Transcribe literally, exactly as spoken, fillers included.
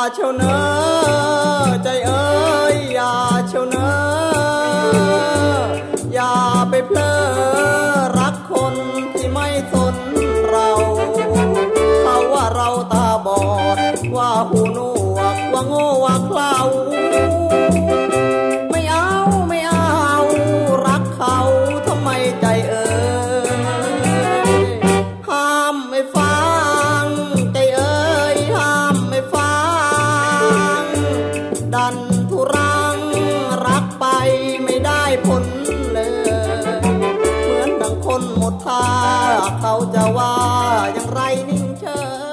เชียวเนอใจเอ้ยอย่าเชียวเนออย่าไปเพลอรักคนที่ไม่สนเราเขาว่าเราตาบอดว่าหูหนวกว่าโง่ว่าเขลาไม่เอาไม่เอารักเขาทำไมใจเอ้ยห้ามไม่ฟังใจเอ้ยห้ามไม่ฟังดันทุรังรักไปไม่ได้ผลเลยเหมือนดังคนหมดท่าเขาจะว่าอย่างไรนิ่งเฉย